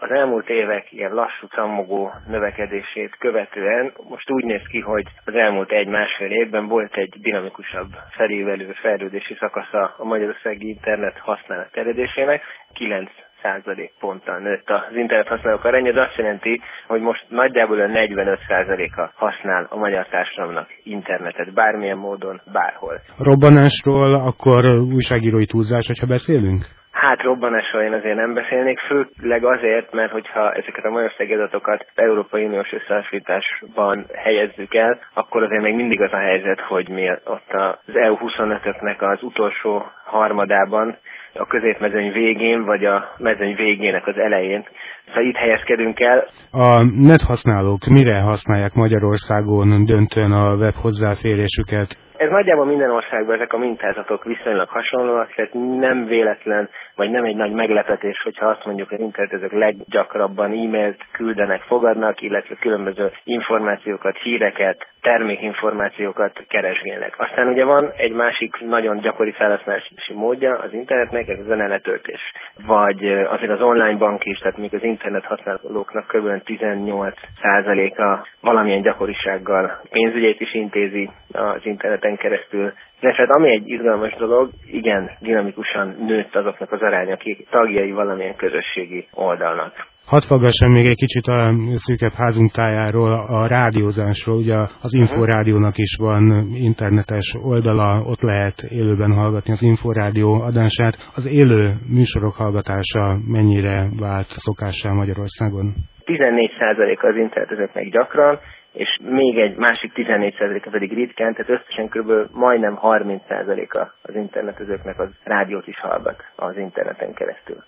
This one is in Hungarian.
Az elmúlt évek ilyen lassú, cammogó növekedését követően most úgy néz ki, hogy az elmúlt 1-1,5 évben volt egy dinamikusabb felévelő fejlődési szakasza a magyarországi internet használat terjedésének. 9% nőtt az internet használók aránya, ez azt jelenti, hogy most nagyjából a 45%-a használ a magyar társadalomnak internetet, bármilyen módon, bárhol. Robbanásról akkor újságírói túlzás, hogyha beszélünk? Hát robbanásról én azért nem beszélnék, főleg azért, mert hogyha ezeket a magyarországi adatokat Európai Uniós összehasonlításban helyezzük el, akkor azért még mindig az a helyzet, hogy mi ott az EU25-öknek az utolsó harmadában, a középmezőny végén, vagy a mezőny végének az elején. Szóval itt helyezkedünk el. A nethasználók mire használják Magyarországon döntően a web hozzáférésüket? Ez nagyjából minden országban ezek a mintázatok viszonylag hasonlóak, tehát nem véletlen, vagy nem egy nagy meglepetés, hogyha azt mondjuk, hogy internetezők leggyakrabban e-mailt küldenek, fogadnak, illetve különböző információkat, híreket, termékinformációkat keresgélnek. Aztán ugye van egy másik nagyon gyakori felhasználási módja az internetnek, ez a zeneletöltés. Vagy azért az online bank is, tehát még az internet használóknak kb. 18%-a valamilyen gyakorisággal pénzügyét is intézi az interneten keresztül. De hát ami egy izgalmas dolog, igen, dinamikusan nőtt azoknak az aránya, akik tagjai valamilyen közösségi oldalnak. Hadd faggassam még egy kicsit a szűkebb házunk tájáról, a rádiózásról. Ugye az Inforádiónak is van internetes oldala, ott lehet élőben hallgatni az Inforádió adását. Az élő műsorok hallgatása mennyire vált szokássá Magyarországon? 14% az internetezőknek gyakran, és még egy másik 14%-a pedig ritkán, tehát összesen kb. Majdnem 30%-a az internetezőknek az rádiót is hallgat az interneten keresztül.